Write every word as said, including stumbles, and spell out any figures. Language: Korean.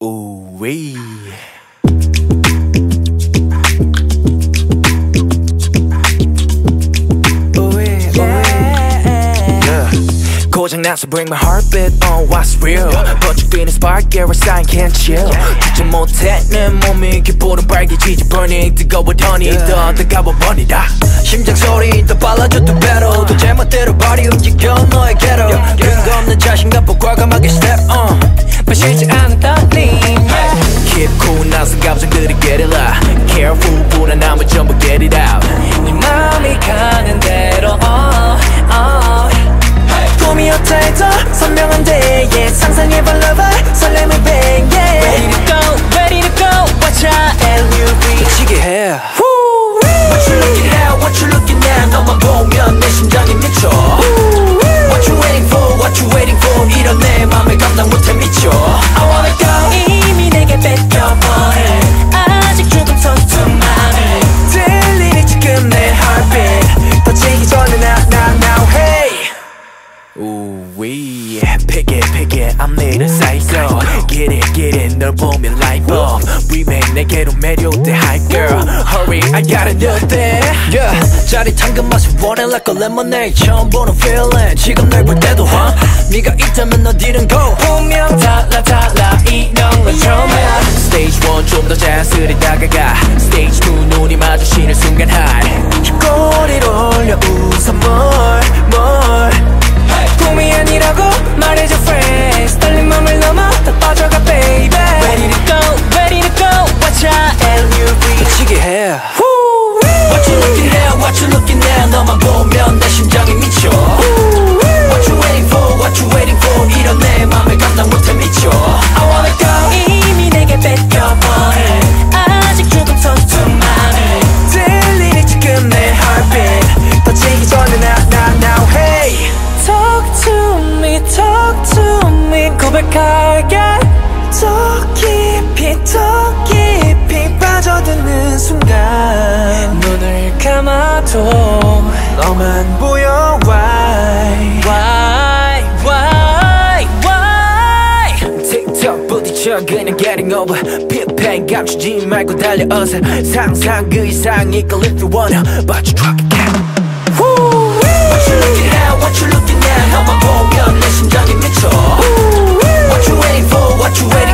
Ooh-wee. 고장나서 bring my heartbeat on what's real 번쩍 뛰는 spark yeah we're sign can't chill 잊지 못해 내 몸이 기분은 빨개지지 burning 뜨거워더니 더 뜨거워 버리다 심장 소리 더 빨라져 더 better 더 제멋대로 발이 움직여 너에게로 근거 없는 자신감과 과감하게 step on 마시지 않은 떨림 Keep cool 나서 감정들이 get it up Careful 불안함을 전부 get it out 네 맘이 가는 대로 oh, oh. 꿈이었다 해도 선명한데 yeah. 상상해봐 lover 설렘을 bang yeah. Ready to go, ready to go Watch out L U V 미치게 해 Woo. What you looking at, what you looking at 너만 보면 내 심장이 미쳐 Woo. What you waiting for, what you waiting for 이런 내 맘에 감당 못해 미쳐 I wanna go 이미 내게 뺏겨버린 아직 조금 서툰 맘을 들리니 지금 내 heartbeat 터지기 전에 now, now, now hey Ooh-wee, pick it, pick it, I'm needing psycho Get it, get it, 널 보면 light bulb Remake 내게로 매료돼, hi girl Hurry, I got a new thing Yeah, 짜릿한 그 맛을 원해 like a lemonade 처음 보는 feeling, 지금 널 볼 때도 huh? 네가 있다면 어디든 go 분명 달라 달라 이런 건 처음이야 Stage one 좀 더 자연스레 다가가 Stage two 눈이 마주치는 순간 high 꼬리를 올려 웃어 more, more 꿈이 아니라고 말해줘 friends 떨린 맘을 넘어 다 빠져가 baby Ready to go, ready to go Watch out L U V 미치게 해 Woo. What you looking at, what you looking at 너만 보면 내 심장이 미쳐 Woo. What you waiting for, what you waiting for 이런 내 맘을 감당 못해 미쳐 I wanna go 이미 내게 뺏겨버린 아직 조금 서툰 맘을 들리니 지금 내 heartbeat 터지기 전에 now, now, now hey Talk to me, talk to me 고백할게 더 깊이 더 깊이 빠져드는 순간 눈을 감아도 너만 보여 Why, why, why, why 틱톡 부딪혀 그냥 getting over 픽팩 감추지 말고 달려어서 상상 그 이상 이끌 if you wanna But you drop it down Woo. What you looking at, what you looking at 너만 보면 내 심장이 미쳐 What you waiting for, what you waiting